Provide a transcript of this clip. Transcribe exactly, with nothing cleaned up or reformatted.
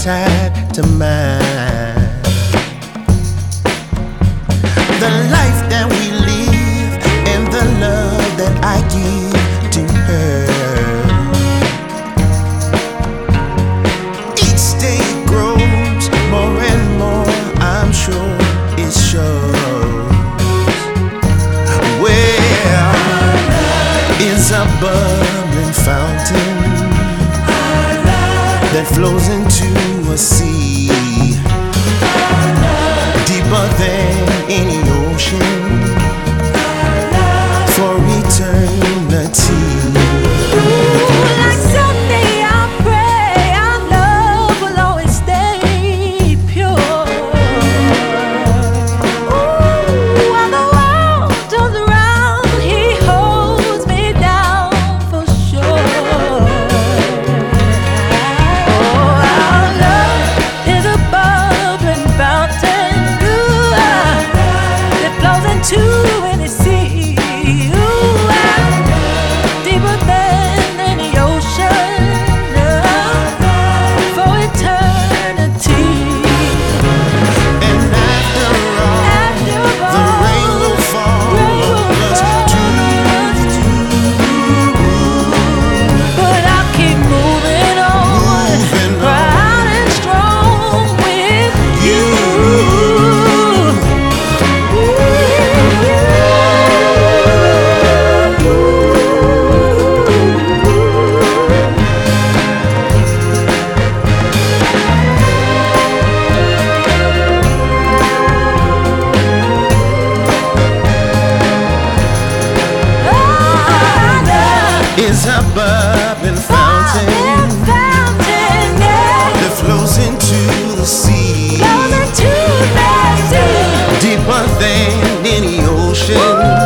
tied to mine. The life that we live and the love that I give to her. Each day it grows more and more, I'm sure it shows. Where is a bubbling fountain that flows into a sea deeper than any ocean for eternity. Ooh, like someday I pray our love will always stay pure. Ooh, while the world turns around, he holds me down for sure. Oh, our love is a bubbling fountain, ooh, that flows into any sea. Ooh, deeper than any ocean, oh, for eternity. And after all, After the all, rain will fall rain will on us fall. But I'll keep moving on, Moving on. proud and strong with you. is a bubbling fountain Fountain, yeah, that flows into the sea flows into the sea. deeper than any ocean